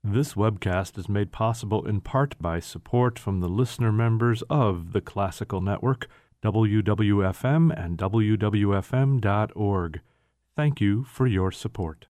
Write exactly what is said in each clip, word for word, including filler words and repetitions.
This webcast is made possible in part by support from the listener members of the Classical Network, W W F M and W W F M dot org. Thank you for your support.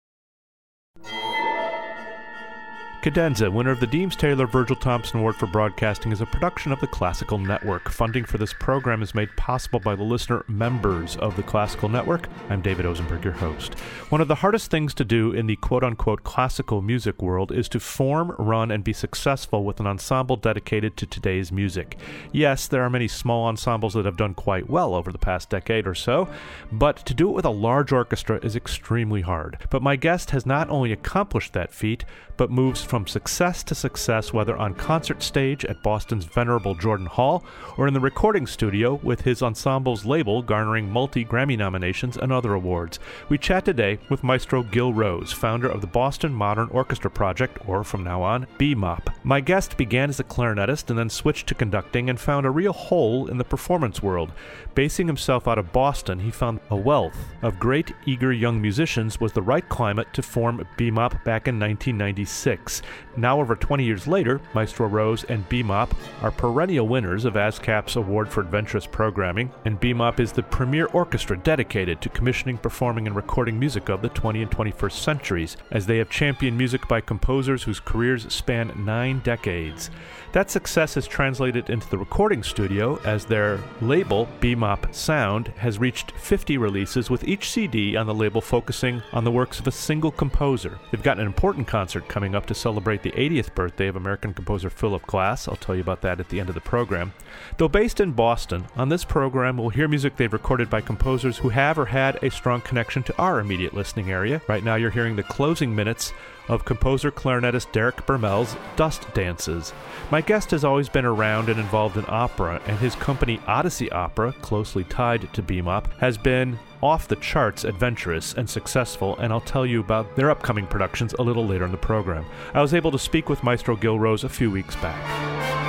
Cadenza, winner of the Deems Taylor Virgil Thompson Award for Broadcasting, is a production of the Classical Network. Funding for this program is made possible by the listener members of the Classical Network. I'm David Ozenberg, your host. One of the hardest things to do in the quote-unquote classical music world is to form, run, and be successful with an ensemble dedicated to today's music. Yes, there are many small ensembles that have done quite well over the past decade or so, but to do it with a large orchestra is extremely hard. But my guest has not only accomplished that feat, but moves from success to success, whether on concert stage at Boston's venerable Jordan Hall or in the recording studio with his ensemble's label garnering multi-Grammy nominations and other awards. We chat today with Maestro Gil Rose, founder of the Boston Modern Orchestra Project, or from now on, B M O P. My guest began as a clarinetist and then switched to conducting and found a real hole in the performance world. Basing himself out of Boston, he found a wealth of great, eager young musicians was the right climate to form B M O P back in nineteen ninety-six. Now, over twenty years later, Maestro Rose and B M O P are perennial winners of ASCAP's Award for Adventurous Programming, and B M O P is the premier orchestra dedicated to commissioning, performing, and recording music of the twentieth and twenty-first centuries, as they have championed music by composers whose careers span nine decades. That success has translated into the recording studio, as their label, B M O P Sound, has reached fifty releases, with each C D on the label focusing on the works of a single composer. They've got an important concert coming up to celebrate the eightieth birthday of American composer Philip Glass. I'll tell you about that at the end of the program. Though based in Boston, on this program we'll hear music they've recorded by composers who have or had a strong connection to our immediate listening area. Right now you're hearing the closing minutes of composer clarinetist Derek Bermel's Dust Dances. My guest has always been around and involved in opera, and his company Odyssey Opera, closely tied to B M O P, has been off the charts adventurous and successful, and I'll tell you about their upcoming productions a little later in the program. I was able to speak with Maestro Gil Rose a few weeks back.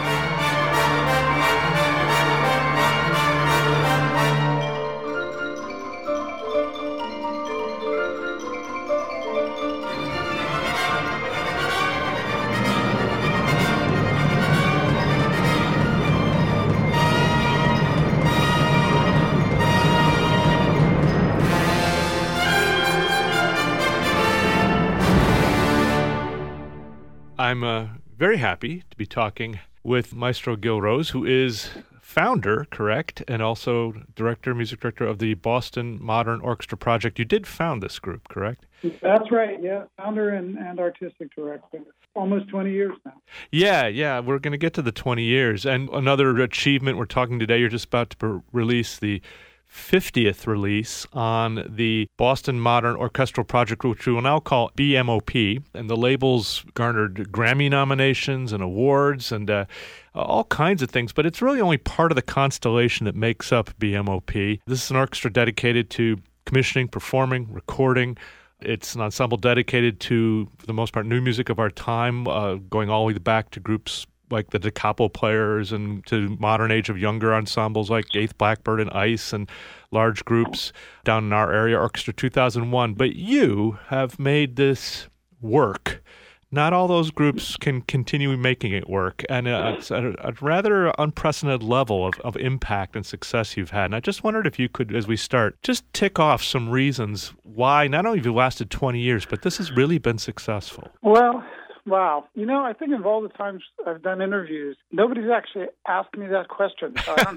I'm uh, very happy to be talking with Maestro Gil Rose, who is founder, correct, and also director, music director of the Boston Modern Orchestra Project. You did found this group, correct? That's right, yeah. Founder and, and artistic director. Almost twenty years now. Yeah, yeah. We're going to get to the twenty years. And another achievement, we're talking today, you're just about to per- release the fiftieth release on the Boston Modern Orchestral Project, which we will now call B M O P, and the label's garnered Grammy nominations and awards and uh, all kinds of things, but it's really only part of the constellation that makes up B M O P. This is an orchestra dedicated to commissioning, performing, recording. It's an ensemble dedicated to, for the most part, new music of our time, uh, going all the way back to groups like the Da Capo Players and to modern age of younger ensembles like Eighth Blackbird and Ice and large groups down in our area, Orchestra two thousand one. But you have made this work. Not all those groups can continue making it work, and uh, it's at a, a rather unprecedented level of, of impact and success you've had. And I just wondered if you could, as we start, just tick off some reasons why not only have you lasted twenty years, but this has really been successful. Well, wow. You know, I think of all the times I've done interviews, nobody's actually asked me that question. So I don't,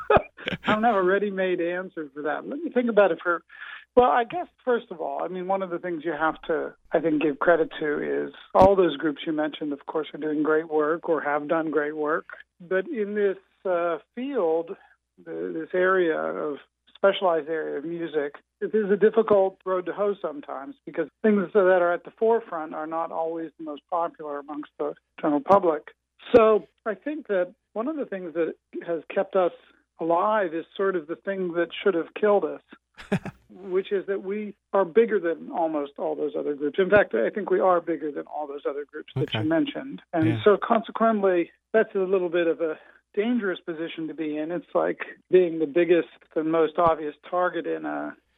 I don't have a ready-made answer for that. Let me think about it for, well, I guess, first of all, I mean, one of the things you have to, I think, give credit to is all those groups you mentioned, of course, are doing great work or have done great work. But in this uh, field, the, this area of specialized area of music, it is a difficult road to hoe sometimes because things that are at the forefront are not always the most popular amongst the general public. So I think that one of the things that has kept us alive is sort of the thing that should have killed us, which is that we are bigger than almost all those other groups. In fact, I think we are bigger than all those other groups that okay. you mentioned. And yeah. so consequently, that's a little bit of a dangerous position to be in. It's like being the biggest and most obvious target in a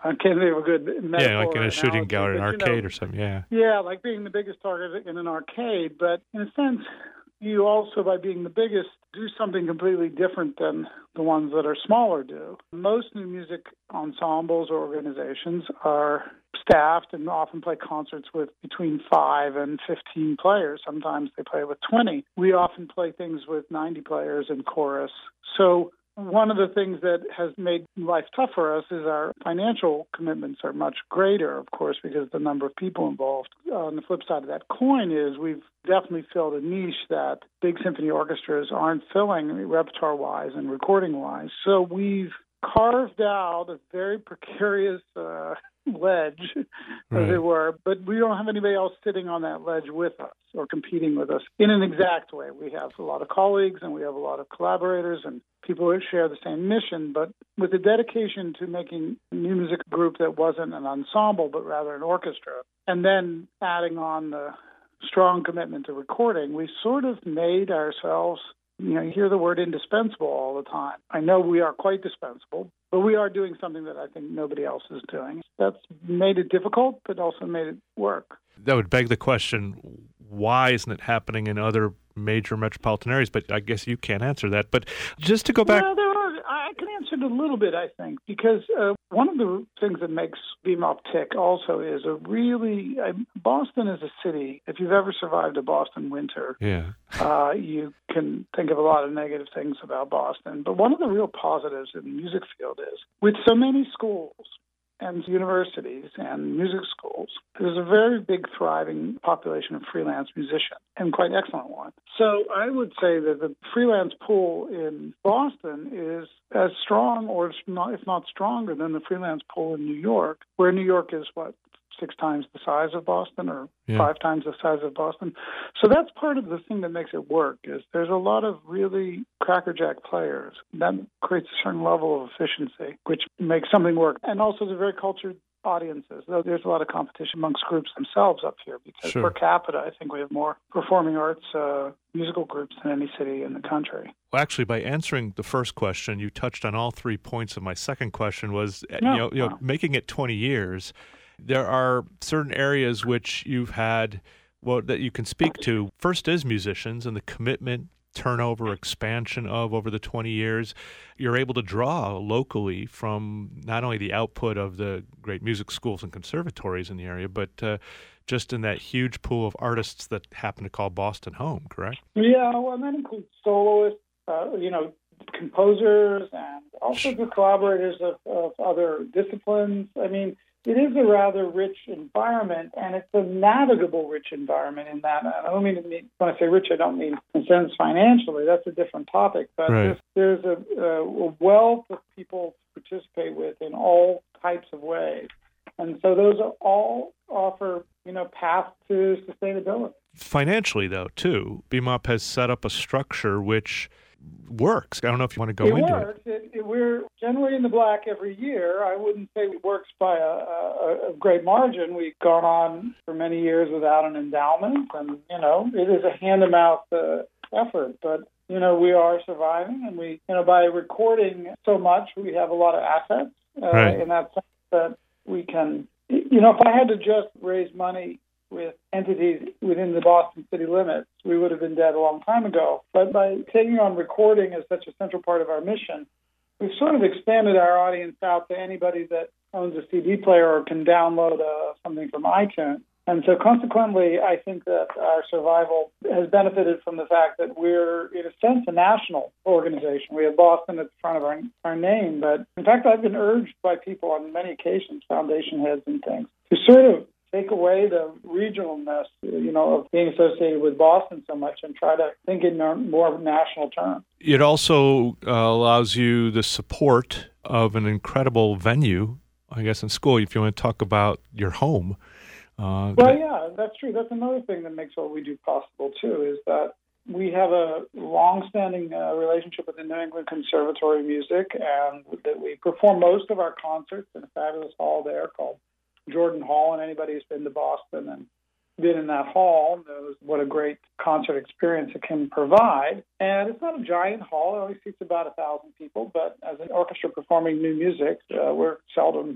I can't think of a good metaphor. Yeah, like in a shooting gallery, an arcade you know, or something, yeah. Yeah, like being the biggest target in an arcade. But in a sense, you also, by being the biggest, do something completely different than the ones that are smaller do. Most new music ensembles or organizations are staffed and often play concerts with between five and fifteen players. Sometimes they play with twenty. We often play things with ninety players and chorus. So one of the things that has made life tough for us is our financial commitments are much greater, of course, because of the number of people involved. On the flip side of that coin is we've definitely filled a niche that big symphony orchestras aren't filling repertoire-wise and recording-wise. So we've carved out a very precarious uh, ledge, right. as it were, but we don't have anybody else sitting on that ledge with us or competing with us in an exact way. We have a lot of colleagues and we have a lot of collaborators and people who share the same mission, but with the dedication to making a new music group that wasn't an ensemble, but rather an orchestra, and then adding on the strong commitment to recording, we sort of made ourselves, you know, you hear the word indispensable all the time. I know we are quite dispensable, but we are doing something that I think nobody else is doing. That's made it difficult, but also made it work. That would beg the question, why isn't it happening in other major metropolitan areas? But I guess you can't answer that. But just to go back... Well, there are, I can answer it a little bit, I think, because uh, one of the things that makes Bebop tick also is a really... Uh, Boston is a city. If you've ever survived a Boston winter, yeah, uh, you can think of a lot of negative things about Boston. But one of the real positives in the music field is, with so many schools and universities and music schools, there's a very big thriving population of freelance musicians, and quite excellent one. So I would say that the freelance pool in Boston is as strong, or if not, if not stronger, than the freelance pool in New York, where New York is, what, six times the size of Boston or yeah. five times the size of Boston. So that's part of the thing that makes it work, is there's a lot of really crackerjack players. That creates a certain level of efficiency, which makes something work. And also the very cultured audiences. There's a lot of competition amongst groups themselves up here because sure. per capita, I think we have more performing arts uh, musical groups than any city in the country. Well, actually, by answering the first question, you touched on all three points of my second question was, no, you know, you know no. making it twenty years, there are certain areas which you've had, well, that you can speak to. First is musicians and the commitment, turnover, expansion of over the twenty years. You're able to draw locally from not only the output of the great music schools and conservatories in the area, but uh, just in that huge pool of artists that happen to call Boston home, correct? Yeah, well, and that includes soloists, uh, you know, composers, and also the collaborators of, of other disciplines. I mean, it is a rather rich environment, and it's a navigable rich environment in that. I don't mean, when I say rich, I don't mean in a sense financially. That's a different topic. But right. there's, there's a, a wealth of people to participate with in all types of ways. And so those are all offer, you know, paths to sustainability. Financially, though, too, B M O P has set up a structure which works. I don't know if you want to go it into works. it. It, it. We're generally in the black every year. I wouldn't say it works by a, a, a great margin. We've gone on for many years without an endowment, and, you know, it is a hand-to-mouth uh, effort. But, you know, we are surviving, and we, you know, by recording so much, we have a lot of assets uh, right. in that sense that we can, you know, if I had to just raise money with entities within the Boston city limits, we would have been dead a long time ago. But by taking on recording as such a central part of our mission, we've sort of expanded our audience out to anybody that owns a C D player or can download uh, something from iTunes. And so consequently, I think that our survival has benefited from the fact that we're, in a sense, a national organization. We have Boston at the front of our, our name. But in fact, I've been urged by people on many occasions, foundation heads and things, to sort of take away the regionalness, you know, of being associated with Boston so much and try to think in more national terms. It also uh, allows you the support of an incredible venue, I guess, in school, if you want to talk about your home. Uh, well, that... yeah, that's true. That's another thing that makes what we do possible, too, is that we have a long-standing uh, relationship with the New England Conservatory of Music, and that we perform most of our concerts in a fabulous hall there called Jordan Hall, and anybody who's been to Boston and been in that hall knows what a great concert experience it can provide. And it's not a giant hall. It only seats about a thousand people, but as an orchestra performing new music, uh, we're seldom,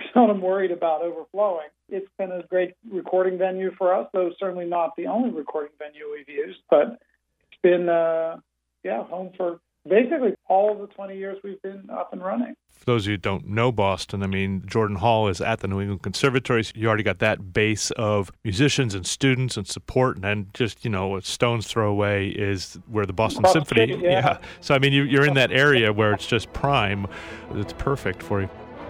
seldom worried about overflowing. It's been a great recording venue for us, though certainly not the only recording venue we've used, but it's been, uh, yeah, home for basically all of the twenty years we've been up and running. For those of you who don't know Boston, I mean, Jordan Hall is at the New England Conservatory. So you already got that base of musicians and students and support, and then just, you know, a stone's throw away is where the Boston Boston Symphony. City, yeah. yeah. So, I mean, you, you're in that area where it's just prime. It's perfect for you.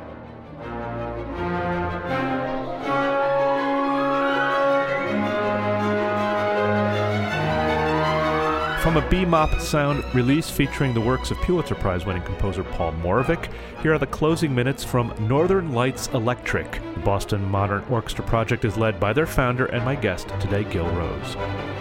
From a B-Mop sound release featuring the works of Pulitzer Prize-winning composer Paul Moravec, here are the closing minutes from Northern Lights Electric. The Boston Modern Orchestra project is led by their founder and my guest today, Gil Rose.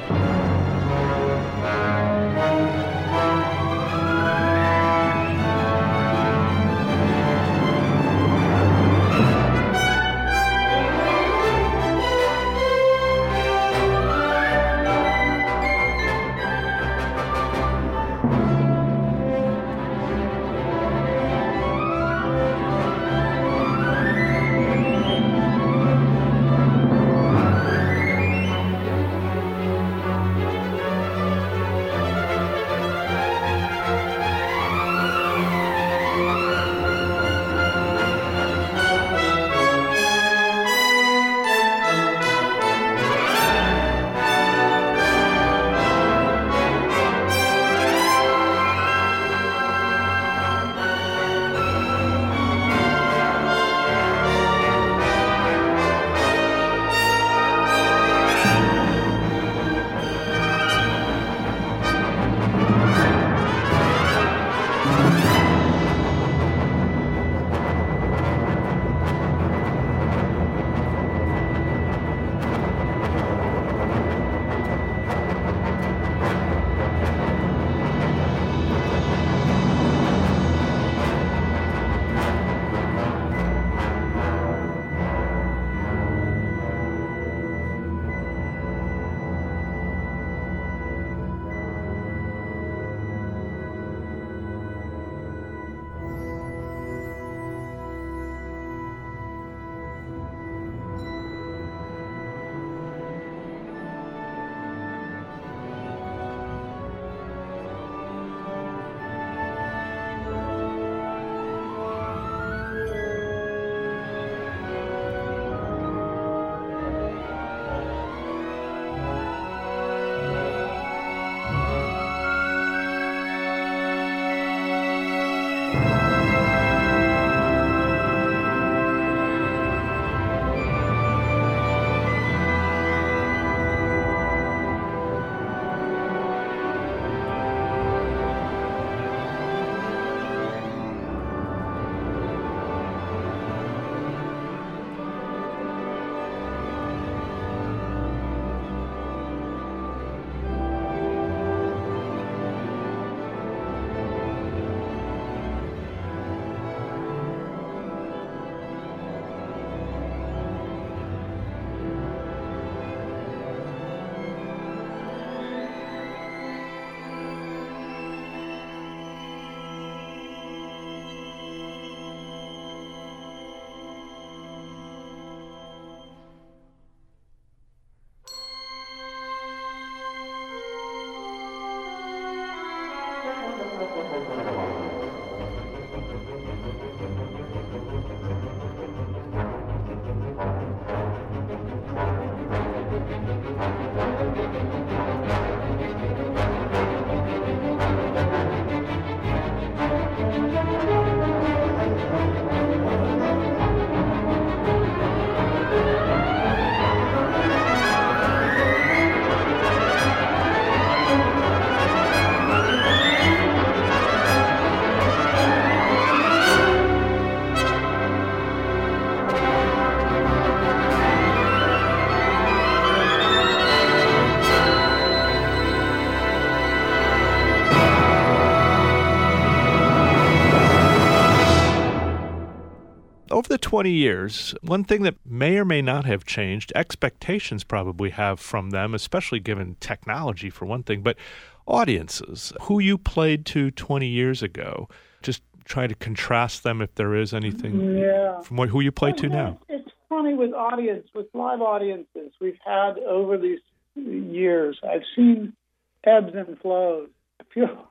over the twenty years, one thing that may or may not have changed, expectations probably have from them, especially given technology for one thing, but audiences, who you played to twenty years ago, just try to contrast them if there is anything yeah. from what, who you play well, to you know, now? It's funny with audience, with live audiences we've had over these years. I've seen ebbs and flows. I feel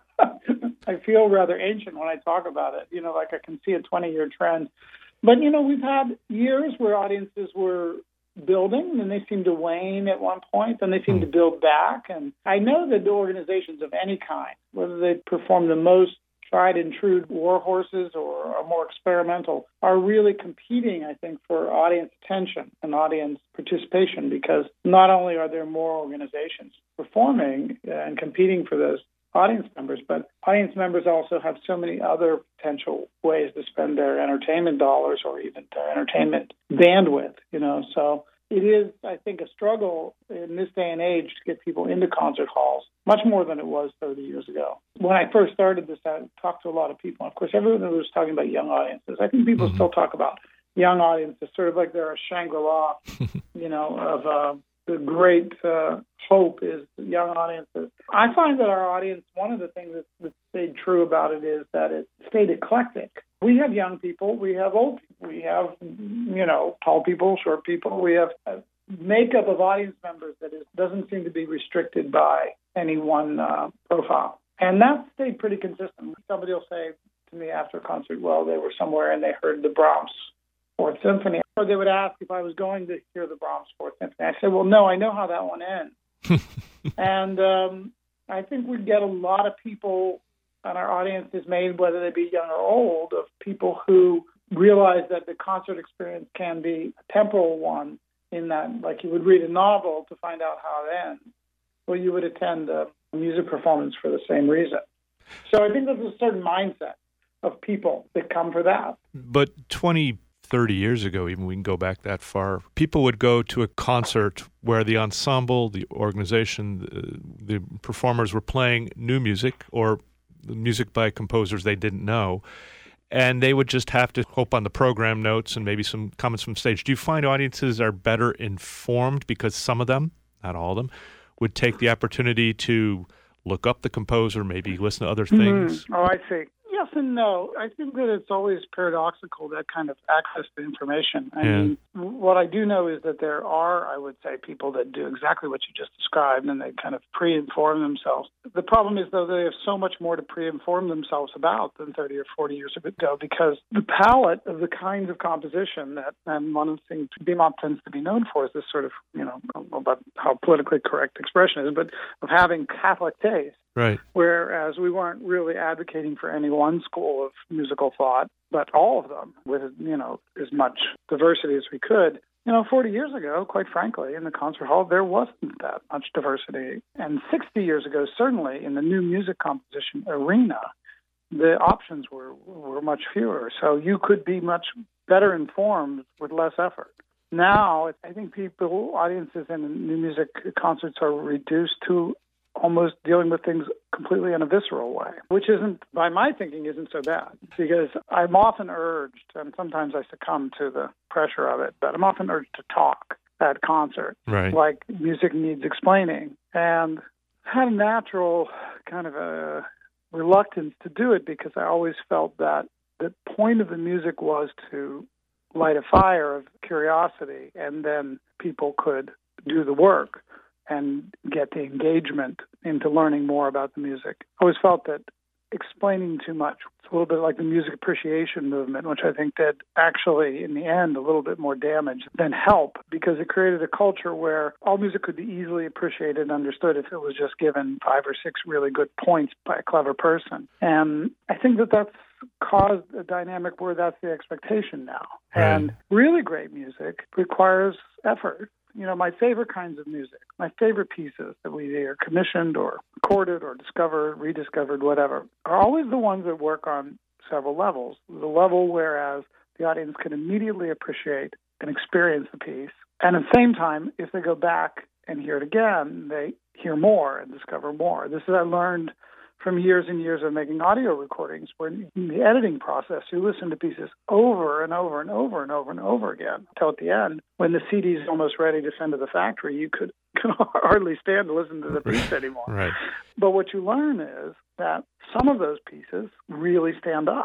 I feel rather ancient when I talk about it. You know, like I can see a twenty-year trend. But, you know, we've had years where audiences were building, and they seemed to wane at one point, then they seem mm. to build back. And I know that organizations of any kind, whether they perform the most tried and true war horses or are more experimental, are really competing, I think, for audience attention and audience participation, because not only are there more organizations performing and competing for those audience members, but audience members also have so many other potential ways to spend their entertainment dollars or even their entertainment bandwidth, you know. So it is, I think, a struggle in this day and age to get people into concert halls, much more than it was thirty years ago. When I first started this, I talked to a lot of people. Of course, everyone was talking about young audiences. I think people mm-hmm. still talk about young audiences, sort of like they're a Shangri-La, you know, of uh, the great uh, hope is young audiences. I find that our audience, one of the things that's, that's stayed true about it is that it stayed eclectic. We have young people, we have old people, we have, you know, tall people, short people. We have a makeup of audience members that is, doesn't seem to be restricted by any one uh, profile. And that stayed pretty consistent. Somebody will say to me after a concert, well, they were somewhere and they heard the Brahms Fourth Symphony. Or they would ask if I was going to hear the Brahms Fourth Symphony. I said, well, no, I know how that one ends. and um, I think we get a lot of people, and our audience is made, whether they be young or old, of people who realize that the concert experience can be a temporal one, in that, like you would read a novel to find out how it ends, or you would attend a music performance for the same reason. So I think there's a certain mindset of people that come for that. But twenty, thirty years ago, even we can go back that far, people would go to a concert where the ensemble, the organization, the, the performers were playing new music or music by composers they didn't know, and they would just have to hope on the program notes and maybe some comments from stage. Do you find audiences are better informed because some of them, not all of them, would take the opportunity to look up the composer, maybe listen to other things? Mm-hmm. Oh, I see. Yes and no. I think that it's always paradoxical, that kind of access to information. I yeah. mean, what I do know is that there are, I would say, people that do exactly what you just described, and they kind of pre-inform themselves. The problem is, though, they have so much more to pre-inform themselves about than thirty or forty years ago, because the palette of the kinds of composition that, and one of the things B M O P tends to be known for is this sort of, you know, about how politically correct expression is, but of having Catholic taste. Right. Whereas we weren't really advocating for any one school of musical thought, but all of them with, you know, as much diversity as we could. You know, forty years ago, quite frankly, in the concert hall, there wasn't that much diversity. And sixty years ago, certainly in the new music composition arena, the options were, were much fewer. So you could be much better informed with less effort. Now, I think people, audiences in new music concerts are reduced to almost dealing with things completely in a visceral way, which isn't, by my thinking, isn't so bad, because I'm often urged, and sometimes I succumb to the pressure of it, but I'm often urged to talk at concert, right. like music needs explaining, and had a natural kind of a reluctance to do it, because I always felt that the point of the music was to light a fire of curiosity, and then people could do the work and get the engagement into learning more about the music. I always felt that explaining too much, it's a little bit like the music appreciation movement, which I think did actually, in the end, a little bit more damage than help, because it created a culture where all music could be easily appreciated and understood if it was just given five or six really good points by a clever person. And I think that that's caused a dynamic where that's the expectation now. Right. And really great music requires effort. You know, my favorite kinds of music, my favorite pieces that we hear commissioned or recorded or discovered, rediscovered, whatever, are always the ones that work on several levels. The level whereas the audience can immediately appreciate and experience the piece. And at the same time, if they go back and hear it again, they hear more and discover more. This is I learned from years and years of making audio recordings, where in the editing process, you listen to pieces over and over and over and over and over again, until at the end, when the C D is almost ready to send to the factory, you could, could hardly stand to listen to the piece anymore. Right. But what you learn is that some of those pieces really stand up.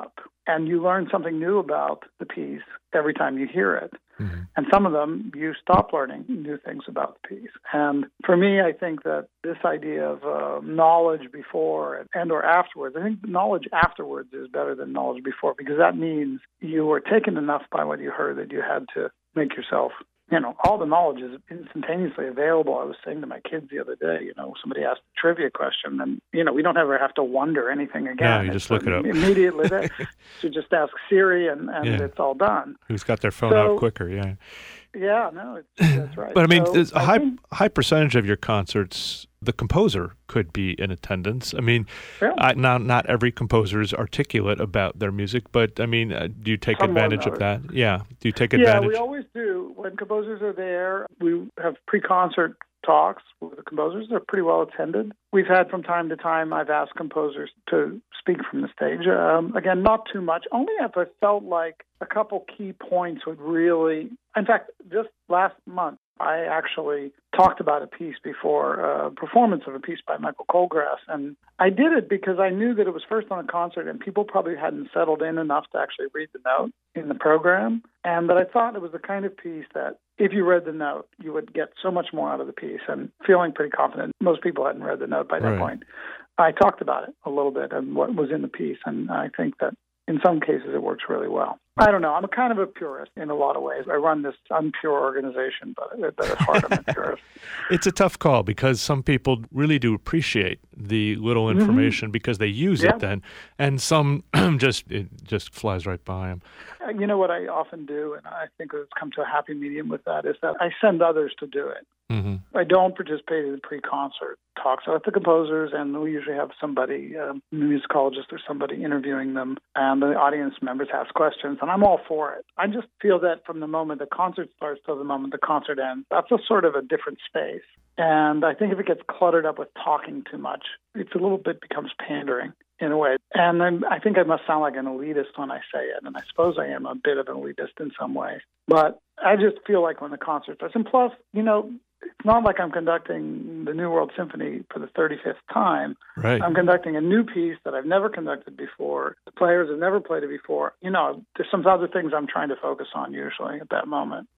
and you learn something new about the piece every time you hear it. Mm-hmm. And some of them, you stop learning new things about the piece. And for me, I think that this idea of uh, knowledge before and, and or afterwards, I think knowledge afterwards is better than knowledge before, because that means you were taken enough by what you heard that you had to make yourself, you know, all the knowledge is instantaneously available. I was saying to my kids the other day, you know, somebody asked a trivia question, and, you know, we don't ever have to wonder anything again. No, you just it's look it up. Immediately, there. You just ask Siri, and, and Yeah. it's all done. Who's got their phone So- out quicker, yeah. Yeah, no, it's, that's right. But I mean, So there's a I high think- high percentage of your concerts, the composer could be in attendance. I mean, Yeah. I, now not every composer is articulate about their music, but I mean, uh, do you take Some more advantage than of that? Yeah, do you take Yeah, advantage? we always do. When composers are there, we have pre-concert talks with the composers. They're pretty well attended. We've had from time to time, I've asked composers to speak from the stage. Um, again, not too much, only if I felt like a couple key points would really... In fact, just last month, I actually talked about a piece before, a performance of a piece by Michael Colgrass, and I did it because I knew that it was first on a concert and people probably hadn't settled in enough to actually read the note in the program, and that I thought it was the kind of piece that if you read the note, you would get so much more out of the piece, and feeling pretty confident. Most people hadn't read the note by that Right. point. I talked about it a little bit and what was in the piece, and I think that in some cases it works really well. I don't know. I'm a kind of a purist in a lot of ways. I run this unpure organization, but, but at heart I'm a purist. It's a tough call because some people really do appreciate the little Mm-hmm. information because they use Yeah. it then, and some just it just flies right by them. You know what I often do, and I think it's come to a happy medium with that, is that I send others to do it. Mm-hmm. I don't participate in the pre-concert talks. I let the composers, and we usually have somebody, um, a musicologist or somebody interviewing them, and the audience members ask questions, and I'm all for it. I just feel that from the moment the concert starts till the moment the concert ends, that's a sort of a different space. And I think if it gets cluttered up with talking too much, it's a little bit becomes pandering in a way. And I'm, I think I must sound like an elitist when I say it, and I suppose I am a bit of an elitist in some ways. But I just feel like when the concert starts, and plus, you know, it's not like I'm conducting the New World Symphony for the thirty-fifth time. Right. I'm conducting a new piece that I've never conducted before. The players have never played it before. You know, there's some other things I'm trying to focus on usually at that moment.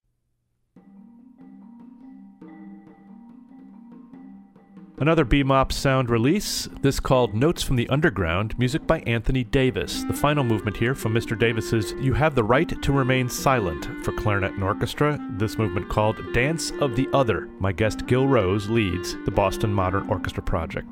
Another B M O P sound release, this called Notes from the Underground, music by Anthony Davis. The final movement here from Mister Davis's You Have the Right to Remain Silent for clarinet and orchestra, this movement called Dance of the Other. My guest Gil Rose leads the Boston Modern Orchestra Project.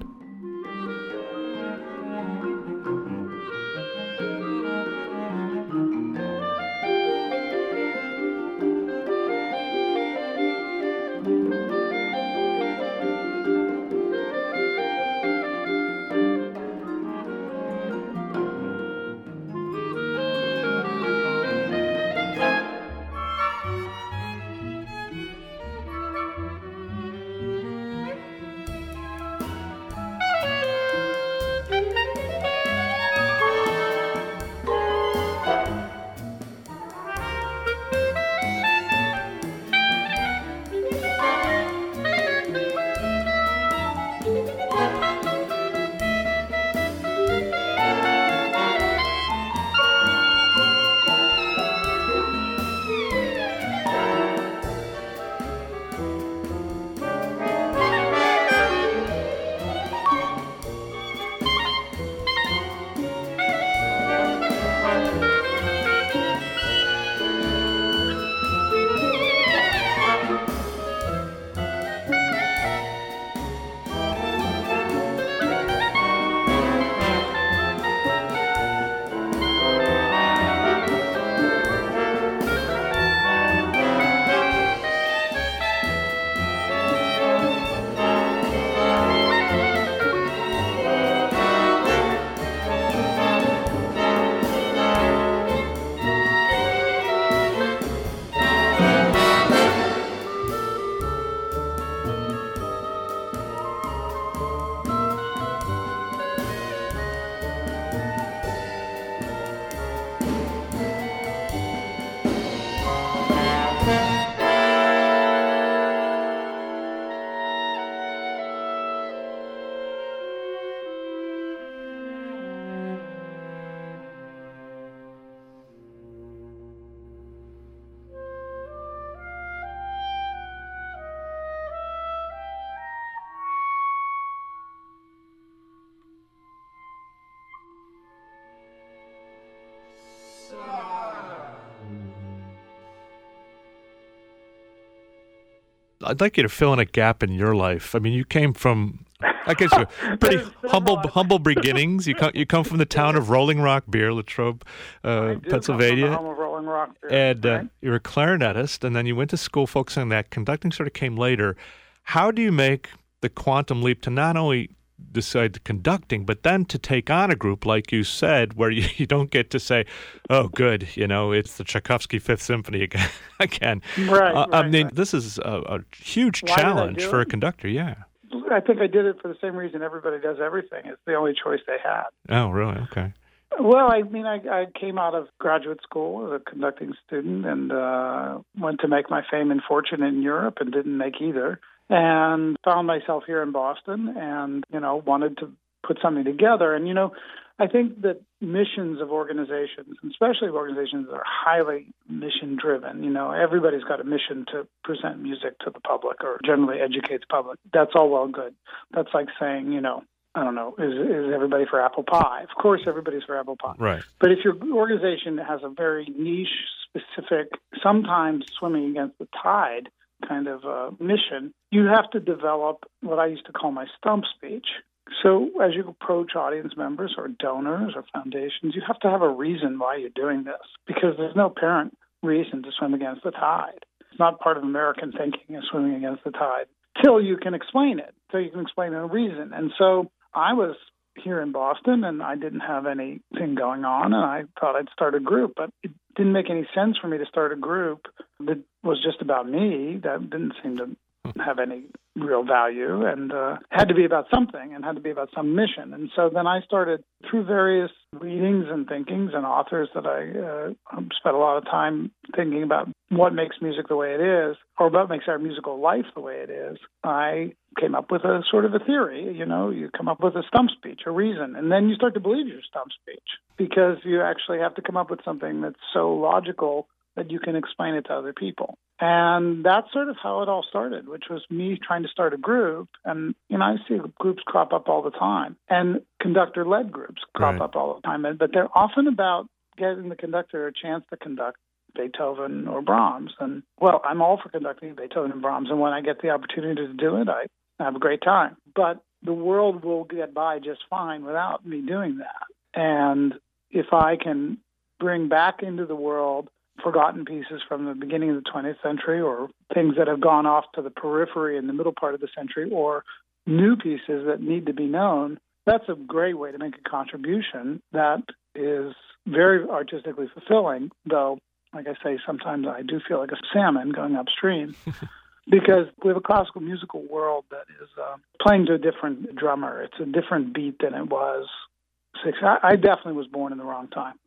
I'd like you to fill in a gap in your life. I mean, you came from, I guess, pretty humble humble beginnings. You come you come from the town of Rolling Rock Beer, Latrobe, uh, Pennsylvania. Come from the home of Rolling Rock Beer. And uh, right? you're a clarinetist, and then you went to school focusing on that. Conducting sort of came later. How do you make the quantum leap to not only decide to conducting, but then to take on a group, like you said, where you, you don't get to say, oh, good, you know, it's the Tchaikovsky Fifth Symphony again. again. Right, uh, right, I mean, right. this is a, a huge Why did I challenge do for it? a conductor, yeah. I think I did it for the same reason everybody does everything. It's the only choice they had. Oh, really? Okay. Well, I mean, I, I came out of graduate school as a conducting student and uh, went to make my fame and fortune in Europe and didn't make either. And found myself here in Boston and, you know, wanted to put something together. And, you know, I think that missions of organizations, especially organizations that are highly mission driven, you know, everybody's got a mission to present music to the public or generally educate the public. That's all well and good. That's like saying, you know, I don't know, is is everybody for apple pie? Of course, everybody's for apple pie. Right. But if your organization has a very niche, specific, sometimes swimming against the tide kind of uh, mission, you have to develop what I used to call my stump speech. So as you approach audience members or donors or foundations, you have to have a reason why you're doing this, because there's no apparent reason to swim against the tide. It's not part of American thinking is swimming against the tide till you can explain it, till you can explain a reason. And so I was here in Boston, and I didn't have anything going on, and I thought I'd start a group, but it didn't make any sense for me to start a group that was just about me. That didn't seem to have any real value, and uh, had to be about something and had to be about some mission. And so then I started, through various readings and thinkings and authors that I uh, spent a lot of time thinking about what makes music the way it is, or what makes our musical life the way it is, I came up with a sort of a theory. You know, you come up with a stump speech, a reason, and then you start to believe your stump speech, because you actually have to come up with something that's so logical that you can explain it to other people. And that's sort of how it all started, which was me trying to start a group. And, you know, I see groups crop up all the time, and conductor-led groups crop Right. up all the time. But they're often about getting the conductor a chance to conduct Beethoven or Brahms. And, well, I'm all for conducting Beethoven and Brahms. And when I get the opportunity to do it, I have a great time. But the world will get by just fine without me doing that. And if I can bring back into the world forgotten pieces from the beginning of the twentieth century, or things that have gone off to the periphery in the middle part of the century, or new pieces that need to be known, that's a great way to make a contribution that is very artistically fulfilling, though, like I say, sometimes I do feel like a salmon going upstream. Because we have a classical musical world that is uh, playing to a different drummer. It's a different beat than it was six. I, I definitely was born in the wrong time.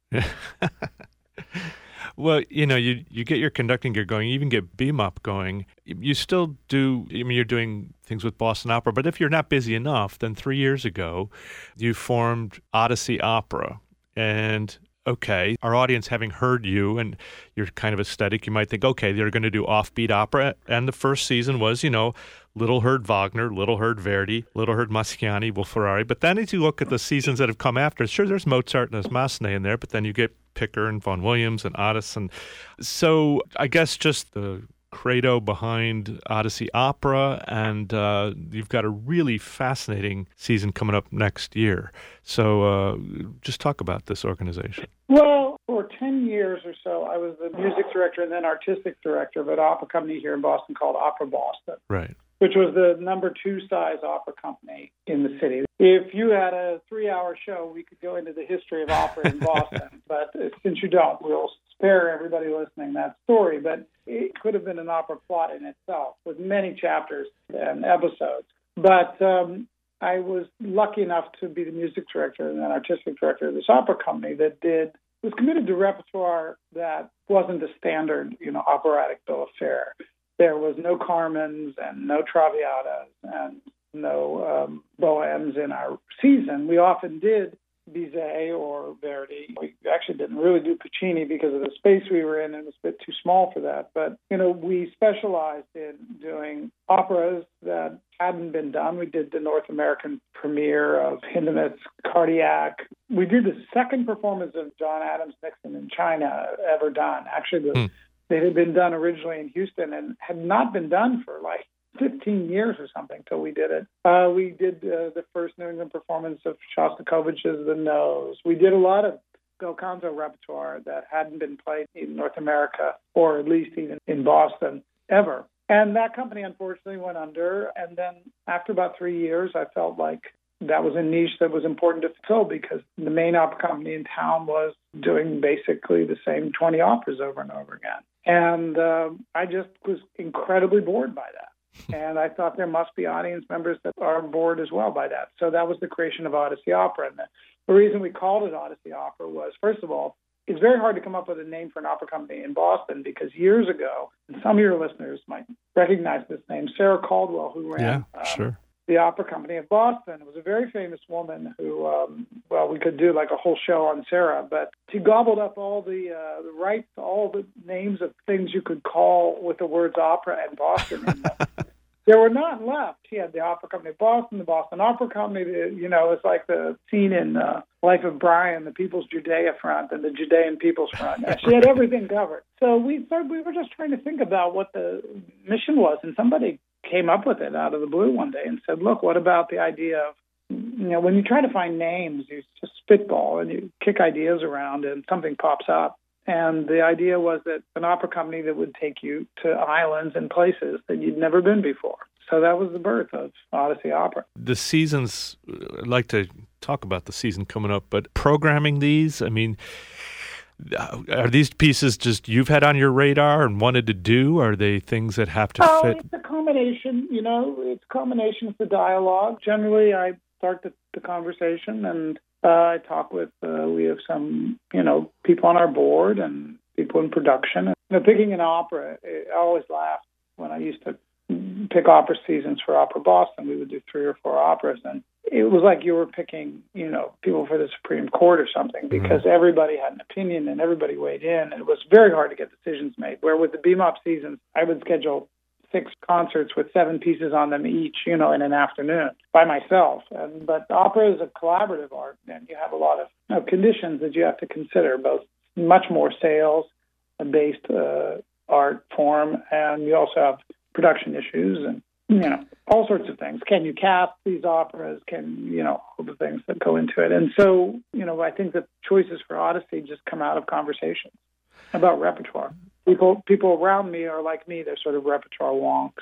Well, you know, you, you get your conducting gear going, you even get Beam Up going. You still do, I mean, you're doing things with Boston Opera, but if you're not busy enough, then three years ago, you formed Odyssey Opera. And okay, our audience, having heard you and you're kind of aesthetic, you might think, okay, they're going to do offbeat opera. And the first season was, you know, Little heard Wagner, Little heard Verdi, Little heard Mascagni, Wolf-Ferrari. But then as you look at the seasons that have come after, sure, there's Mozart and there's Massenet in there, but then you get Picker and Vaughan Williams and Otis. And so I guess just the credo behind Odyssey Opera, and uh, you've got a really fascinating season coming up next year. So uh, just talk about this organization. Well, for ten years or so, I was the music director and then artistic director of an opera company here in Boston called Opera Boston. Right. Which was the number two size opera company in the city. If you had a three-hour show, we could go into the history of opera in Boston. But since you don't, we'll spare everybody listening that story. But it could have been an opera plot in itself with many chapters and episodes. But um, I was lucky enough to be the music director and then artistic director of this opera company that did was committed to repertoire that wasn't the standard, you know, operatic bill of fare. There was no Carmens and no Traviatas and no um, Bohems in our season. We often did Bizet or Verdi. We actually didn't really do Puccini because of the space we were in, and it was a bit too small for that. But, you know, we specialized in doing operas that hadn't been done. We did the North American premiere of Hindemith's Cardiac. We did the second performance of John Adams Nixon in China ever done. Actually, the mm. They had been done originally in Houston and had not been done for like fifteen years or something till we did it. Uh, we did uh, the first New England performance of Shostakovich's The Nose. We did a lot of bel canto repertoire that hadn't been played in North America, or at least even in Boston, ever. And that company, unfortunately, went under. And then after about three years, I felt like that was a niche that was important to fill, because the main opera company in town was doing basically the same twenty operas over and over again. And uh, I just was incredibly bored by that. And I thought there must be audience members that are bored as well by that. So that was the creation of Odyssey Opera. And the, the reason we called it Odyssey Opera was, first of all, it's very hard to come up with a name for an opera company in Boston, because years ago, and some of your listeners might recognize this name, Sarah Caldwell, who ran yeah, um, sure. the Opera Company of Boston, was a very famous woman who, um, well, we could do like a whole show on Sarah, but she gobbled up all the, uh, the rights to all the names of things you could call with the words opera and Boston in them. There were none left. She had the Opera Company of Boston, the Boston Opera Company. The, you know, it's like the scene in uh, Life of Brian, the People's Judea Front and the Judean People's Front. She had everything covered. So we started, we were just trying to think about what the mission was, and somebody came up with it out of the blue one day and said, look, what about the idea of, you know, when you try to find names, you just spitball and you kick ideas around and something pops up. And the idea was that an opera company that would take you to islands and places that you'd never been before. So that was the birth of Odyssey Opera. The seasons, I'd like to talk about the season coming up, but programming these, I mean, are these pieces just you've had on your radar and wanted to do? Are they things that have to oh, fit? It's a combination, you know, it's a combination of the dialogue. Generally, I start the, the conversation and uh, I talk with, uh, we have some, you know, people on our board and people in production. And, you know, picking an opera, I always laugh when I used to pick opera seasons for Opera Boston. We would do three or four operas, and it was like you were picking, you know, people for the Supreme Court or something, because mm-hmm. everybody had an opinion and everybody weighed in, and it was very hard to get decisions made. Where with the B M O P seasons, I would schedule six concerts with seven pieces on them each, you know, in an afternoon by myself. And, but opera is a collaborative art, and you have a lot of you know, conditions that you have to consider, both much more sales-based uh, art form, and you also have production issues and, you know, all sorts of things. Can you cast these operas? Can, you know, all the things that go into it. And so, you know, I think the choices for Odyssey just come out of conversations about repertoire. People people around me are like me. They're sort of repertoire wonks.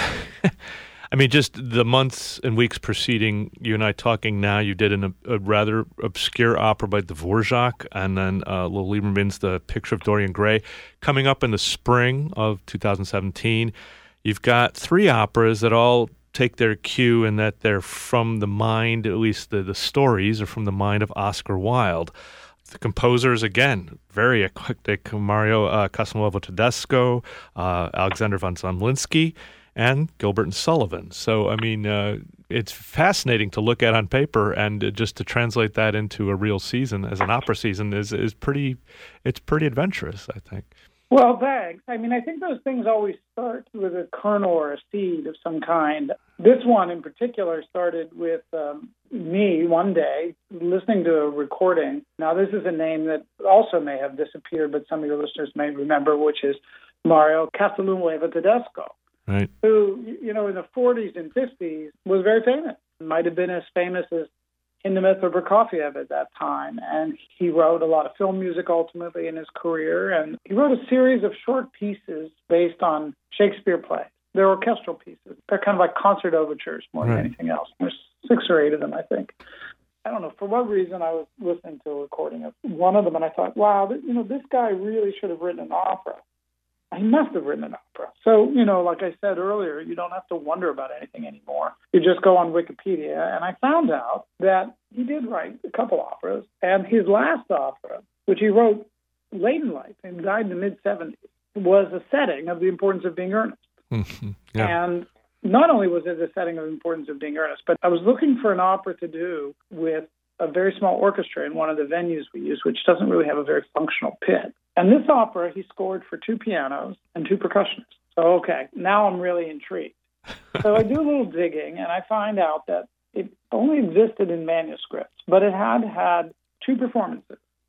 I mean, just the months and weeks preceding you and I talking now, you did an, a rather obscure opera by Dvorak, and then uh, Lil Lieberman's The Picture of Dorian Gray. Coming up in the spring of two thousand seventeen, you've got three operas that all take their cue in that they're from the mind, at least the, the stories are from the mind of Oscar Wilde. The composers, again, very eclectic, Mario uh, Castelnuovo-Tedesco, uh, Alexander von Zemlinsky, and Gilbert and Sullivan. So, I mean, uh, it's fascinating to look at on paper, and uh, just to translate that into a real season as an opera season is is pretty, it's pretty adventurous, I think. Well, thanks. I mean, I think those things always start with a kernel or a seed of some kind. This one in particular started with um, me one day listening to a recording. Now, this is a name that also may have disappeared, but some of your listeners may remember, which is Mario Castelnuovo-Tedesco, right, who, you know, in the forties and fifties was very famous. Might have been as famous as Hindemith or Prokofiev at that time, and he wrote a lot of film music ultimately in his career, and he wrote a series of short pieces based on Shakespeare plays. They're orchestral pieces. They're kind of like concert overtures more right. than anything else. There's six or eight of them, I think. I don't know, for what reason I was listening to a recording of one of them, and I thought, wow, you know, this guy really should have written an opera. He must have written an opera. So, you know, like I said earlier, you don't have to wonder about anything anymore. You just go on Wikipedia, and I found out that he did write a couple operas, and his last opera, which he wrote late in life and died in the mid-seventies, was a setting of The Importance of Being Earnest. Mm-hmm. Yeah. And not only was it a setting of The Importance of Being Earnest, but I was looking for an opera to do with a very small orchestra in one of the venues we use, which doesn't really have a very functional pit. And this opera, he scored for two pianos and two percussionists. So, okay, now I'm really intrigued. So I do a little digging, and I find out that it only existed in manuscripts, but it had had two performances.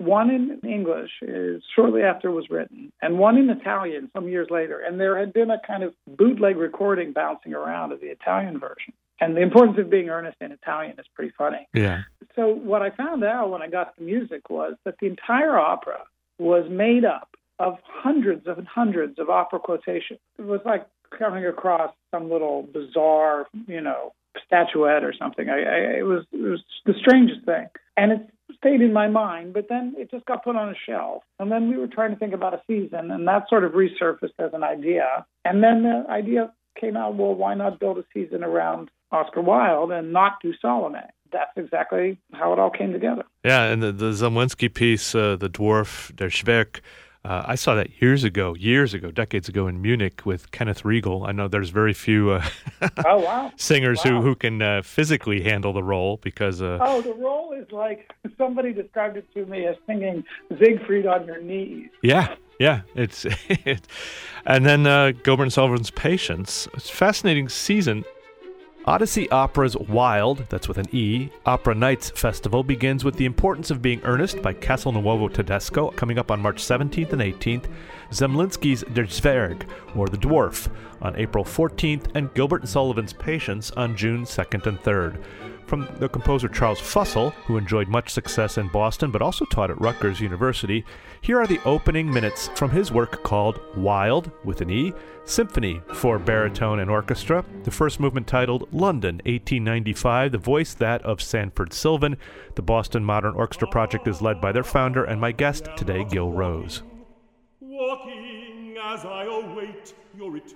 one in English is shortly after it was written, and one in Italian some years later. And there had been a kind of bootleg recording bouncing around of the Italian version. And the importance of being earnest in Italian is pretty funny. Yeah. So what I found out when I got the music was that the entire opera was made up of hundreds and hundreds of opera quotations. It was like coming across some little bizarre, you know, statuette or something. I, I, it was it was the strangest thing. And it stayed in my mind, but then it just got put on a shelf. And then we were trying to think about a season, and that sort of resurfaced as an idea. And then the idea came out, well, why not build a season around Oscar Wilde and not do Salome? That's exactly how it all came together. Yeah, and the, the Zemlinsky piece, uh, The Dwarf, Der Zwerg, uh, I saw that years ago, years ago, decades ago in Munich with Kenneth Riegel. I know there's very few uh, oh, wow. singers wow. who, who can uh, physically handle the role because... Uh, oh, the role is like, somebody described it to me as singing Siegfried on your knees. Yeah. Yeah, it's it, and then uh, Gilbert and Sullivan's Patience. It's a fascinating season. Odyssey Opera's Wild, that's with an E, Opera Nights Festival begins with The Importance of Being Earnest by Castelnuovo Tedesco, coming up on March seventeenth and eighteenth, Zemlinsky's Der Zwerg, or The Dwarf, on April fourteenth, and Gilbert and Sullivan's Patience on June second and third. From the composer Charles Fussell, who enjoyed much success in Boston but also taught at Rutgers University, here are the opening minutes from his work called Wild, with an E, Symphony for Baritone and Orchestra, the first movement titled London, eighteen ninety-five, the voice that of Sanford Sylvan. The Boston Modern Orchestra Project is led by their founder and my guest today, Gil Rose. Walking as I await your return.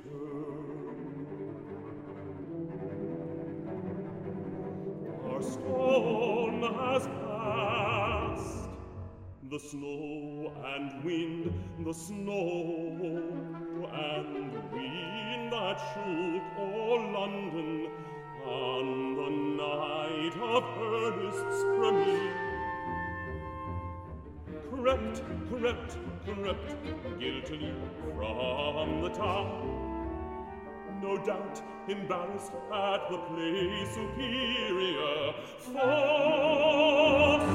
Our storm has passed, the snow and wind, the snow and wind that shook o'er London on the night of Ernest's premiere. Crept, crept, crept guiltily from the town, no doubt embarrassed at the play's superior force.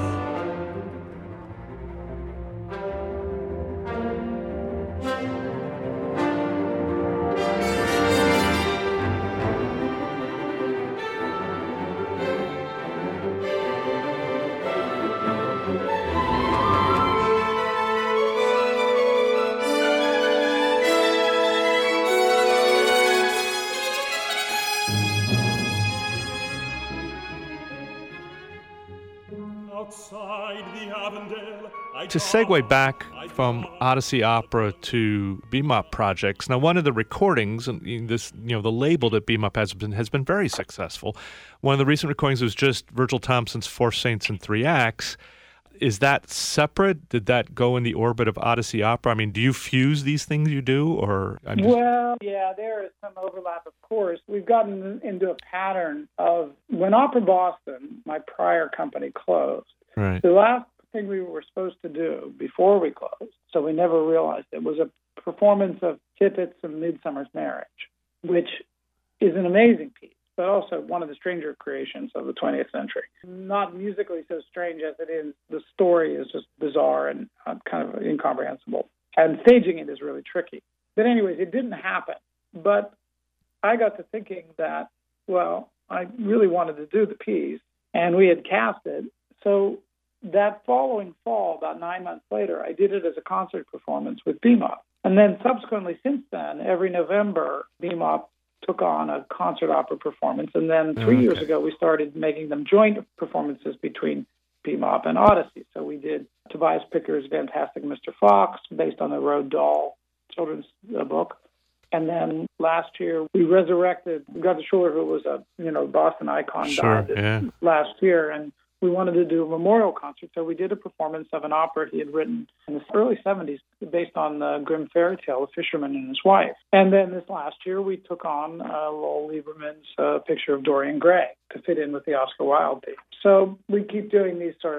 To segue back from Odyssey Opera to Bebop projects, now one of the recordings, and this, you know, the label that Bebop has been has been very successful. One of the recent recordings was just Virgil Thomson's Four Saints and Three Acts. Is that separate? Did that go in the orbit of Odyssey Opera? I mean, do you fuse these things you do, or? I'm just... Well, yeah, there is some overlap, of course. We've gotten into a pattern of when Opera Boston, my prior company, closed. Right. The last thing we were supposed to do before we closed, so we never realized it, was a performance of Tippett's and Midsummer's Marriage, which is an amazing piece, but also one of the stranger creations of the twentieth century. Not musically so strange as it is, the story is just bizarre and uh, kind of incomprehensible. And staging it is really tricky. But anyways, it didn't happen. But I got to thinking that, well, I really wanted to do the piece, and we had cast it. So that following fall, about nine months later, I did it as a concert performance with Bebop. And then subsequently, since then, every November, Bebop took on a concert opera performance. And then three okay. years ago, we started making them joint performances between Bebop and Odyssey. So we did Tobias Picker's Fantastic Mister Fox, based on the Roald Dahl children's uh, book. And then last year, we resurrected Gunther Schuller, who was a you know Boston icon, sure, died yeah. last year. And we wanted to do a memorial concert, so we did a performance of an opera he had written in the early seventies based on the Grimm fairy tale, The Fisherman and His Wife. And then this last year, we took on uh, Lowell Lieberman's uh, picture of Dorian Gray to fit in with the Oscar Wilde theme. So we keep doing these sort of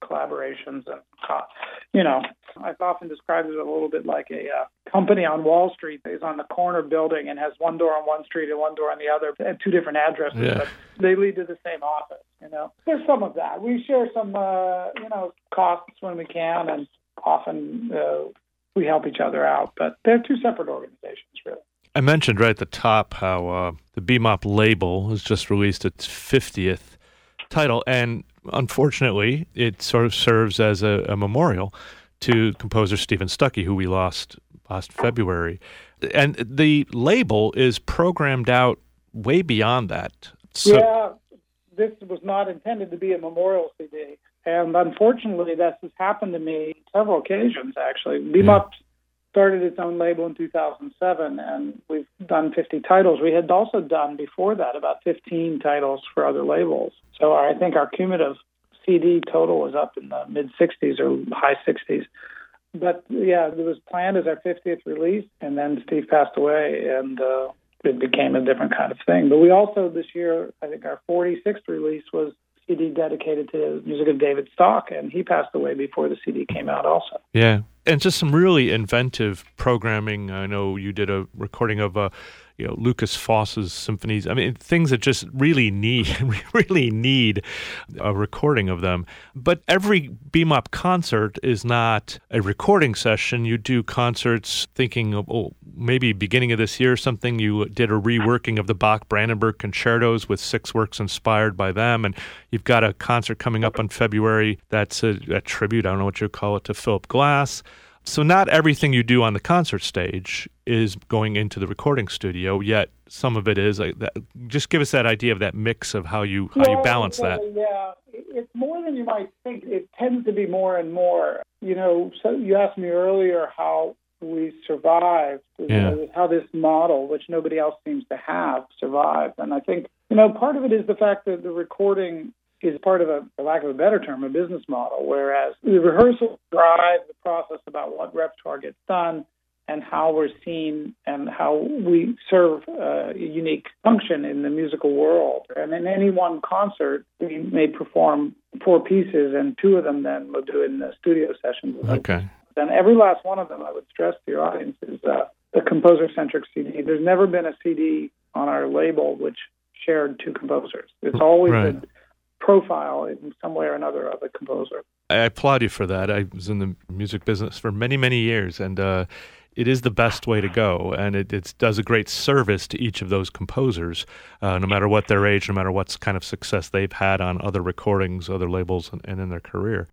collaborations. And, uh, you know, I've often described it a little bit like a uh, company on Wall Street is on the corner building and has one door on one street and one door on the other at two different addresses, yeah. but they lead to the same office, you know. There's some of that. We share some, uh, you know, costs when we can, and often uh, we help each other out. But they're two separate organizations, really. I mentioned right at the top how uh, the Bebop label has just released its fiftieth title, and unfortunately, it sort of serves as a, a memorial to composer Stephen Stuckey, who we lost last February. And the label is programmed out way beyond that. So, yeah, this was not intended to be a memorial C D. And unfortunately, that's has happened to me several occasions, actually. Bebop yeah. started its own label in two thousand seven, and we've done fifty titles. We had also done, before that, about fifteen titles for other labels. So I think our cumulative C D total was up in the mid-sixties or high sixties. But, yeah, it was planned as our fiftieth release, and then Steve passed away, and uh, it became a different kind of thing. But we also, this year, I think our forty-sixth release was C D dedicated to the music of David Stock, and he passed away before the C D came out also. Yeah, and just some really inventive programming. I know you did a recording of uh, you know, Lucas Foss's symphonies. I mean, things that just really need, really need a recording of them. But every Bebop concert is not a recording session. You do concerts thinking of, oh, maybe beginning of this year or something, you did a reworking of the Bach-Brandenburg concertos with six works inspired by them. And you've got a concert coming up in February that's a, a tribute, I don't know what you call it, to Philip Glass. So not everything you do on the concert stage is going into the recording studio, yet some of it is. Like that. Just give us that idea of that mix of how you how well, you balance uh, that. Yeah, it's more than you might think. It tends to be more and more. You know, so you asked me earlier how we survived, yeah. you know, how this model, which nobody else seems to have, survived. And I think, you know, part of it is the fact that the recording is part of a, for lack of a better term, a business model, whereas the rehearsal drive the process about what repertoire gets done and how we're seen and how we serve a unique function in the musical world. And in any one concert, we may perform four pieces, and two of them then we'll do in the studio sessions. Okay. And every last one of them, I would stress to your audience, is uh, the composer-centric C D. There's never been a C D on our label which shared two composers. It's always right. a profile in some way or another of a composer. I applaud you for that. I was in the music business for many, many years, and uh, it is the best way to go, and it, it does a great service to each of those composers, uh, no matter what their age, no matter what kind of success they've had on other recordings, other labels, and, and in their career.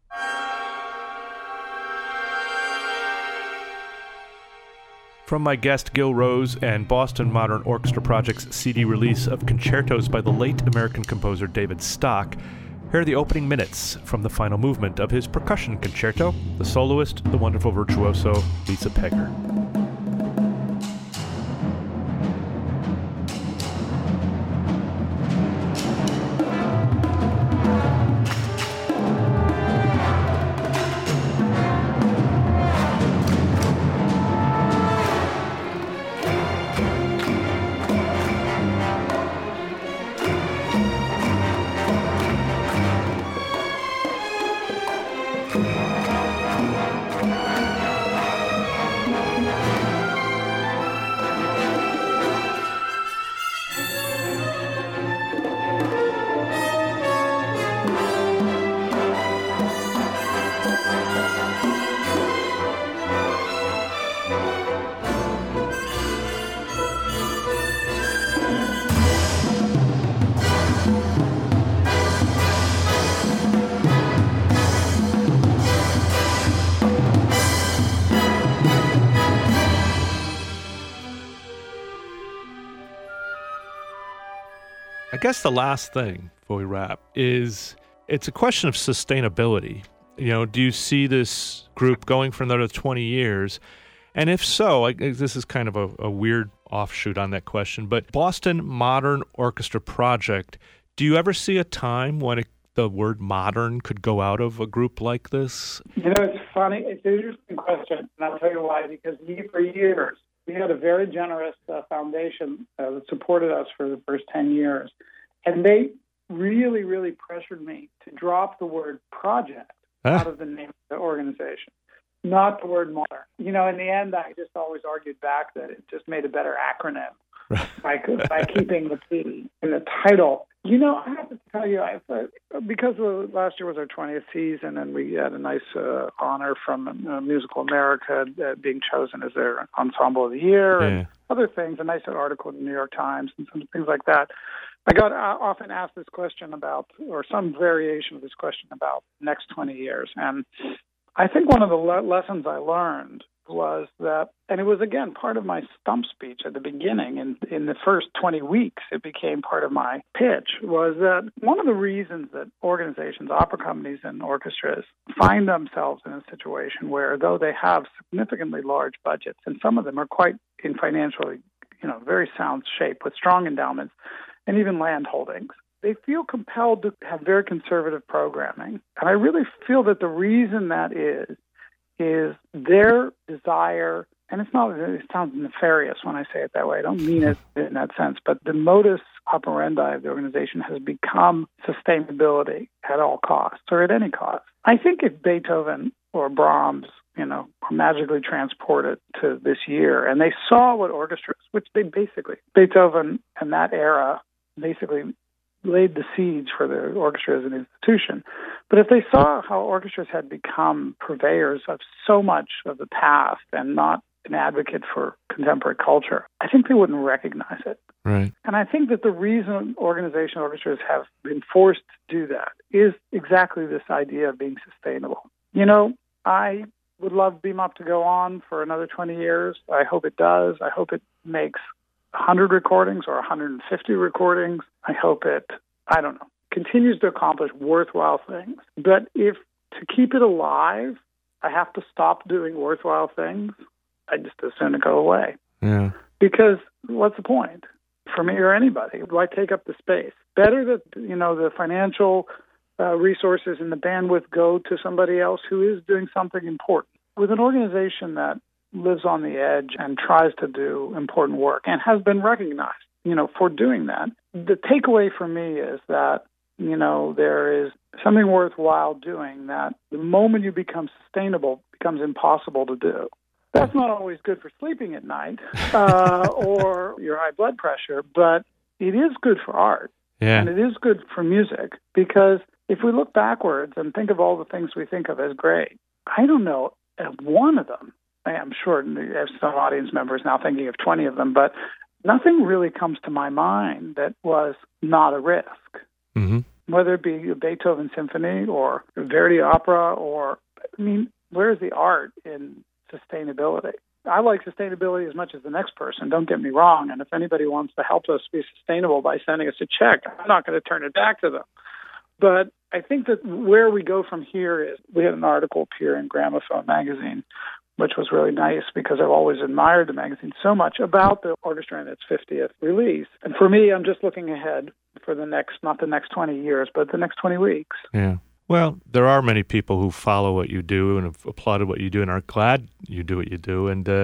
From my guest Gil Rose and Boston Modern Orchestra Project's C D release of concertos by the late American composer David Stock, here are the opening minutes from the final movement of his percussion concerto, the soloist, the wonderful virtuoso Lisa Pegger. I guess the last thing before we wrap is it's a question of sustainability. You know, do you see this group going for another twenty years? And if so, I, this is kind of a, a weird offshoot on that question, but Boston Modern Orchestra Project, do you ever see a time when it, the word modern could go out of a group like this? You know, it's funny. It's an interesting question, and I'll tell you why. Because for years, we had a very generous uh, foundation uh, that supported us for the first ten years. And they really, really pressured me to drop the word project Huh? out of the name of the organization, not the word modern. You know, in the end, I just always argued back that it just made a better acronym by, by keeping the P in the title. You know, I have to tell you, I, because last year was our twentieth season, and we had a nice uh, honor from uh, Musical America uh, being chosen as their Ensemble of the Year, Yeah. and other things, a nice article in the New York Times and some things like that. I got uh, often asked this question about, or some variation of this question about next twenty years. And I think one of the le- lessons I learned was that, and it was, again, part of my stump speech at the beginning, in, in the first twenty weeks, it became part of my pitch, was that one of the reasons that organizations, opera companies, and orchestras find themselves in a situation where, though they have significantly large budgets, and some of them are quite in financially, you know, very sound shape with strong endowments, and even land holdings, they feel compelled to have very conservative programming. And I really feel that the reason that is, is their desire, and it's not, it sounds nefarious when I say it that way, I don't mean it in that sense, but the modus operandi of the organization has become sustainability at all costs, or at any cost. I think if Beethoven or Brahms, you know, were magically transported to this year, and they saw what orchestras, which they basically, Beethoven and that era basically laid the seeds for the orchestra as an institution. But if they saw how orchestras had become purveyors of so much of the past and not an advocate for contemporary culture, I think they wouldn't recognize it. Right. And I think that the reason organization orchestras have been forced to do that is exactly this idea of being sustainable. You know, I would love Bebop to go on for another twenty years. I hope it does. I hope it makes one hundred recordings or one hundred fifty recordings. I hope it, I don't know, continues to accomplish worthwhile things. But if to keep it alive, I have to stop doing worthwhile things, I just as soon go away. Yeah. Because what's the point for me or anybody? Why take up the space? Better that, you know, the financial uh, resources and the bandwidth go to somebody else who is doing something important. With an organization that lives on the edge and tries to do important work and has been recognized, you know, for doing that. The takeaway for me is that, you know, there is something worthwhile doing that the moment you become sustainable becomes impossible to do. That's not always good for sleeping at night uh, or your high blood pressure, but it is good for art. Yeah. And it is good for music, because if we look backwards and think of all the things we think of as great, I don't know of one of them. I'm sure there's some audience members now thinking of twenty of them, but nothing really comes to my mind that was not a risk. Mm-hmm. Whether it be a Beethoven symphony or a Verdi opera, or, I mean, where's the art in sustainability? I like sustainability as much as the next person, don't get me wrong, and if anybody wants to help us be sustainable by sending us a check, I'm not going to turn it back to them. But I think that where we go from here is, we had an article appear in Gramophone magazine, which was really nice because I've always admired the magazine so much, about the orchestra and its fiftieth release. And for me, I'm just looking ahead for the next, not the next twenty years, but the next twenty weeks. Yeah. Well, there are many people who follow what you do and have applauded what you do and are glad you do what you do. And uh,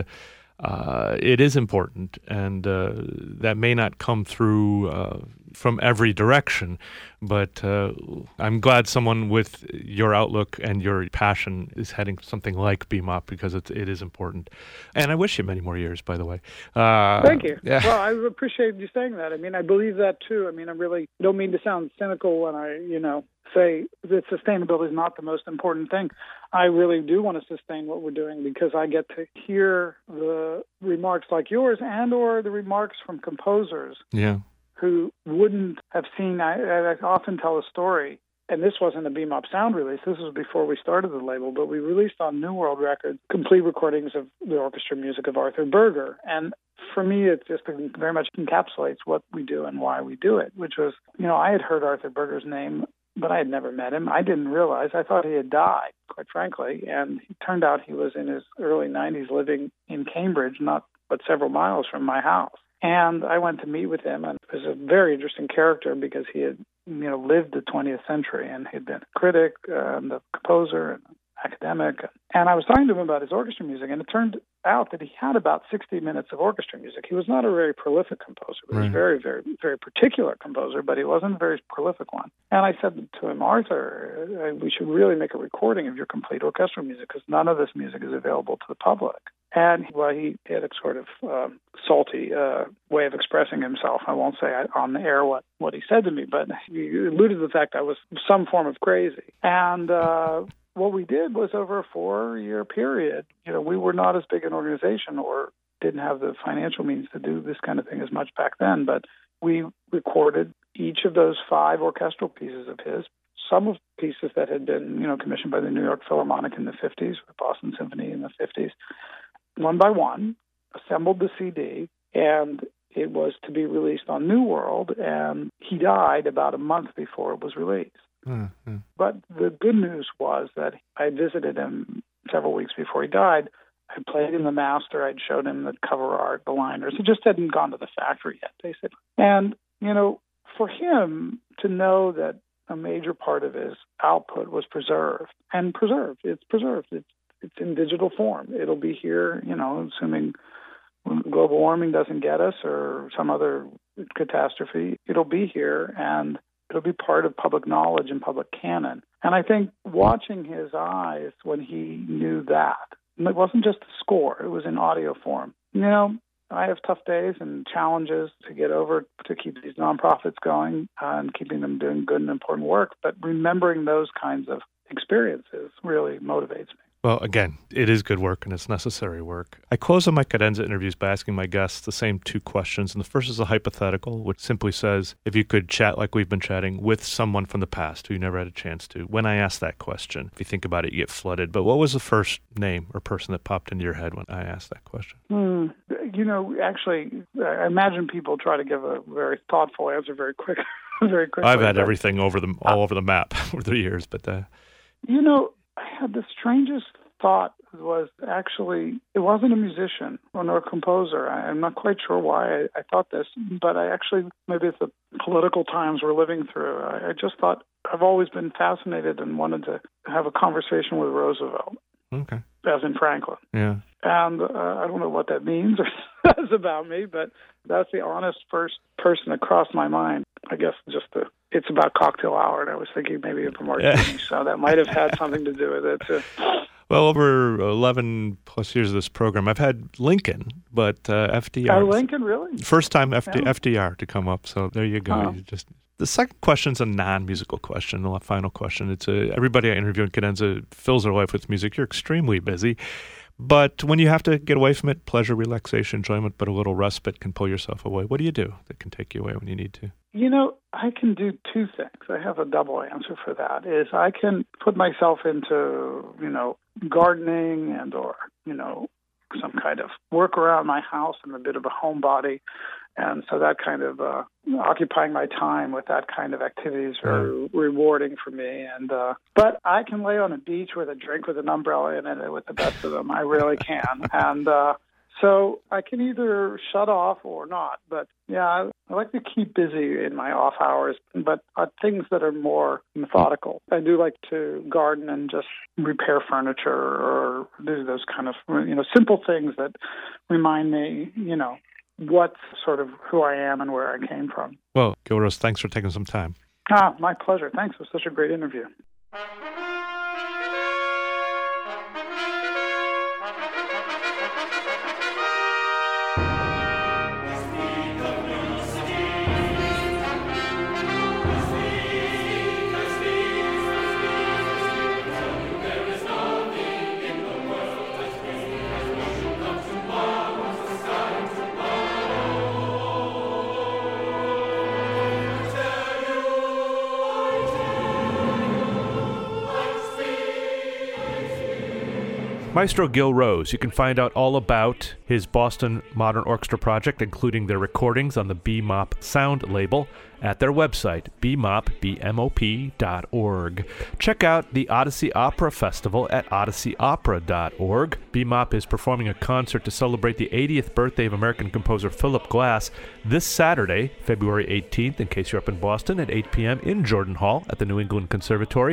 uh, it is important. And uh, that may not come through uh, from every direction, but uh, I'm glad someone with your outlook and your passion is heading something like B M O P, because it's, it is important. And I wish you many more years, by the way. Uh, Thank you. Yeah. Well, I appreciate you saying that. I mean, I believe that too. I mean, I really don't mean to sound cynical when I, you know, say that sustainability is not the most important thing. I really do want to sustain what we're doing, because I get to hear the remarks like yours and or the remarks from composers Yeah. who wouldn't have seen. I, I often tell a story, and this wasn't a B M O P sound release. This was before we started the label, but we released on New World Records complete recordings of the orchestra music of Arthur Berger. And for me, it just very much encapsulates what we do and why we do it, which was, you know, I had heard Arthur Berger's name, but I had never met him. I didn't realize. I thought he had died, quite frankly. And it turned out he was in his early nineties living in Cambridge, not but several miles from my house. And I went to meet with him, and it was a very interesting character, because he had, you know, lived the twentieth century, and he'd been a critic uh, and a composer and academic. And I was talking to him about his orchestra music, and it turned out that he had about sixty minutes of orchestra music. He was not a very prolific composer. He was Right. a very, very, very particular composer, but he wasn't a very prolific one. And I said to him, Arthur, we should really make a recording of your complete orchestral music because none of this music is available to the public. And well, he had a sort of uh, salty uh, way of expressing himself. I won't say on the air what, what he said to me, but he alluded to the fact I was some form of crazy. And uh, what we did was over a four-year period, you know, we were not as big an organization or didn't have the financial means to do this kind of thing as much back then, but we recorded each of those five orchestral pieces of his, some of pieces that had been, you know, commissioned by the New York Philharmonic in the fifties, the Boston Symphony in the fifties, one by one, assembled the C D, and it was to be released on New World, and he died about a month before it was released. Mm-hmm. But the good news was that I visited him several weeks before he died. I played him the master. I'd showed him the cover art, the liners. It just hadn't gone to the factory yet, basically. And, you know, for him to know that a major part of his output was preserved, and preserved, it's preserved. It's, it's in digital form. It'll be here, you know, assuming global warming doesn't get us or some other catastrophe, it'll be here, and it'll be part of public knowledge and public canon. And I think watching his eyes when he knew that, it wasn't just a score, it was in audio form. You know, I have tough days and challenges to get over to keep these nonprofits going uh, and keeping them doing good and important work, but remembering those kinds of experiences really motivates me. Well, again, it is good work and it's necessary work. I close on my Cadenza interviews by asking my guests the same two questions. And the first is a hypothetical, which simply says, if you could chat like we've been chatting with someone from the past who you never had a chance to. When I asked that question, if you think about it, you get flooded. But what was the first name or person that popped into your head when I asked that question? Hmm. You know, actually, I imagine people try to give a very thoughtful answer very quick, very quickly. I've had everything over the all over the map over the years, but uh... you know, I had the strangest thought was actually, it wasn't a musician or nor a composer. I, I'm not quite sure why I, I thought this, but I actually, maybe it's the political times we're living through. I, I just thought, I've always been fascinated and wanted to have a conversation with Roosevelt. Okay. As in Franklin. Yeah. And uh, I don't know what that means or says about me, but that's the honest first person that crossed my mind. I guess just the, it's about cocktail hour, and I was thinking maybe of a martini, yeah. So that might have had something to do with it, too. Well, over eleven plus years of this program, I've had Lincoln, but uh, F D R. Oh, Lincoln, really? First time F D, yeah. F D R to come up, so there you go. Oh. You just The second question's a non-musical question, the final question. It's a, everybody I interview in Cadenza fills their life with music. You're extremely busy. But when you have to get away from it, pleasure, relaxation, enjoyment, but a little respite can pull yourself away. What do you do that can take you away when you need to? You know, I can do two things. I have a double answer for that. Is I can put myself into, you know, gardening and or, you know, some kind of work around my house. I'm a bit of a homebody. And so that kind of uh, occupying my time with that kind of activities are mm. rewarding for me. And uh, but I can lay on a beach with a drink with an umbrella in it with the best of them. I really can. And uh, so I can either shut off or not. But yeah, I, I like to keep busy in my off hours, but uh, things that are more methodical. I do like to garden and just repair furniture or do those kind of, you know, simple things that remind me, you know, what's sort of who I am and where I came from. Well, Gil Rose, thanks for taking some time. Ah, my pleasure. Thanks. It was such a great interview. Maestro Gil Rose. You can find out all about his Boston Modern Orchestra project, including their recordings on the B M O P Sound label, at their website, b m o p b m o p dot org. Check out the Odyssey Opera Festival at odyssey opera dot org. B M O P is performing a concert to celebrate the eightieth birthday of American composer Philip Glass this Saturday, February eighteenth, in case you're up in Boston, at eight p.m. in Jordan Hall at the New England Conservatory.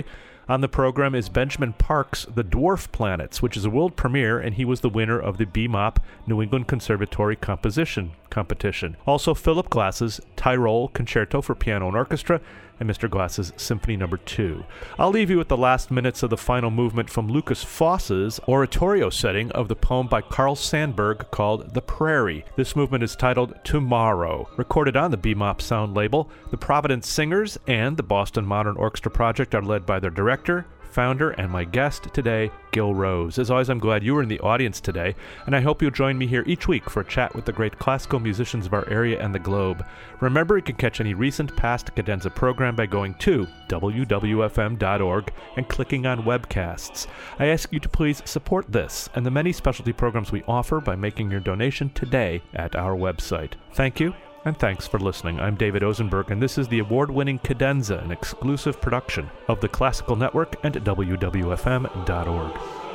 On the program is Benjamin Park's The Dwarf Planets, which is a world premiere, and he was the winner of the B M O P New England Conservatory Composition Competition. Also, Philip Glass's Tyrol Concerto for Piano and Orchestra, and Mister Glass's Symphony Number two. I'll leave you with the last minutes of the final movement from Lucas Foss's oratorio setting of the poem by Carl Sandburg called The Prairie. This movement is titled Tomorrow. Recorded on the B M O P sound label, the Providence Singers and the Boston Modern Orchestra Project are led by their director, founder, and my guest today, Gil Rose. As always, I'm glad you were in the audience today, and I hope you'll join me here each week for a chat with the great classical musicians of our area and the globe. Remember, you can catch any recent past Cadenza program by going to w w f m dot org and clicking on webcasts. I ask you to please support this and the many specialty programs we offer by making your donation today at our website. Thank you. And thanks for listening. I'm David Osenberg, and this is the award-winning Cadenza, an exclusive production of the Classical Network and w w f m dot org.